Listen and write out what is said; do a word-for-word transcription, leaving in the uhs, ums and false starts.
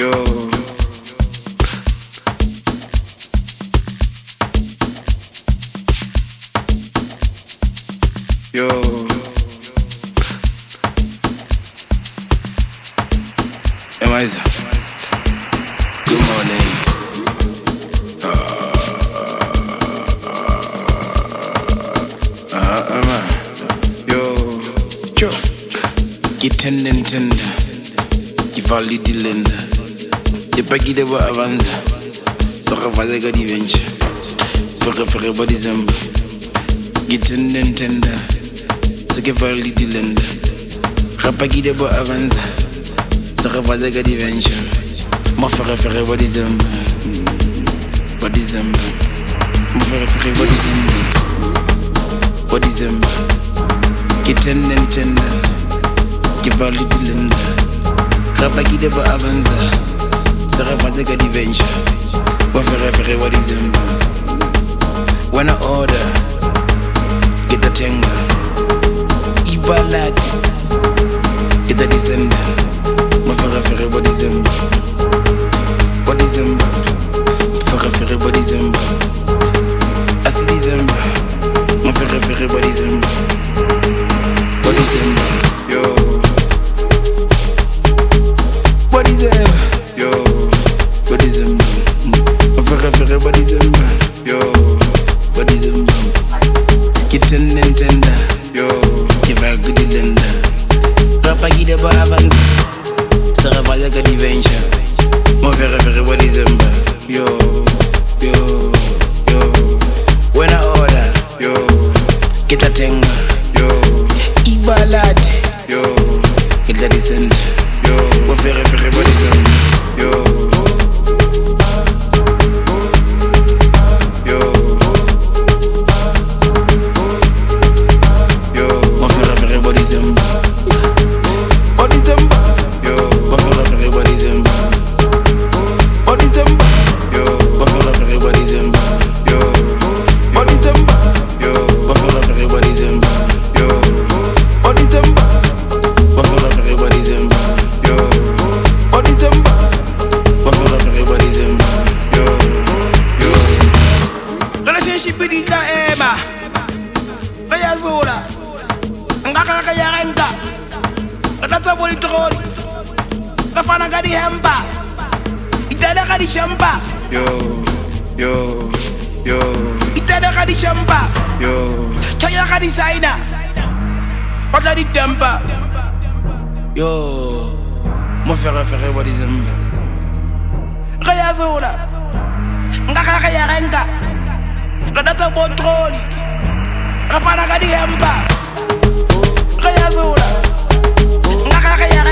Yo. Eliza. Good morning. Uh, uh, uh, yo. Yo. Kitende ntenda. Kivali dilenda. Yepaki de wa avanza. Saka vaza ka diventure. Fere fere body zamba. Kitende ntenda. Saka vali dilenda. Rapaki de wa avanza. Saka vaza ka diventure. Mo fere fere body zamba. Body zamba. Mo fere fere body zamba. Body zamba. Kitende ntenda. Kivali dilenda. Rapaki de wa avanza. Saka vaza ka diventure. Mo fere fere body zamba. When I order, get the tenga. Ibalati, get the descender. Mo fere fere body zamba. Body zamba. Fere fere body zamba. Asi di zamba. Mo fere fere body zamba. Body zamba. Yo. Body zamba. Yo. Body zamba. Mo fere fere body zamba. Yo. Body zamba. Kitende ntenda. Yo. Kiva gudi lenda. Rapa gide ba avanza. Sara vaza ka diventure. Mo fere fere body zamba. Yo. Yo. Yo. When I order. Yo. Kita tenga. Yo. Ibalati. Yo. Kita descend. Yo. Mo fere fere body zamba. Yo. Yo, yo, yo. Itada ka di chamba. Yo. Chaya ka di saina. Oda di tempa. Yo. Mo fere fere body zamba. Kaya zona. Ngaka kaya renga. Kadata control. Kapana ka di hempa. Kaya zona. Ngaka kaya